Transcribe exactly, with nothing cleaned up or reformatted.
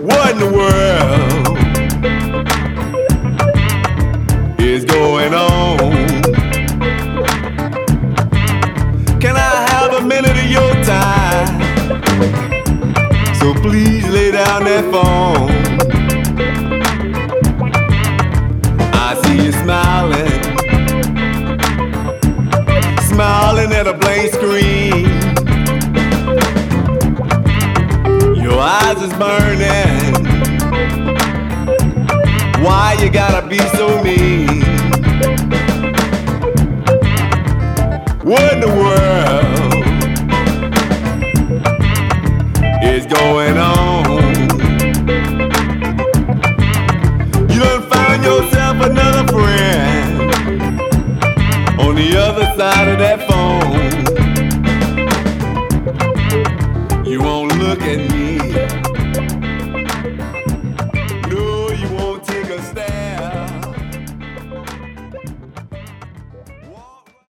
What in the world is going on? Can I have a minute of your time? So please lay down that phone. I see you smiling, smiling at a blank screen. Your eyes is burning. Why you gotta be so mean? What in the world is going on?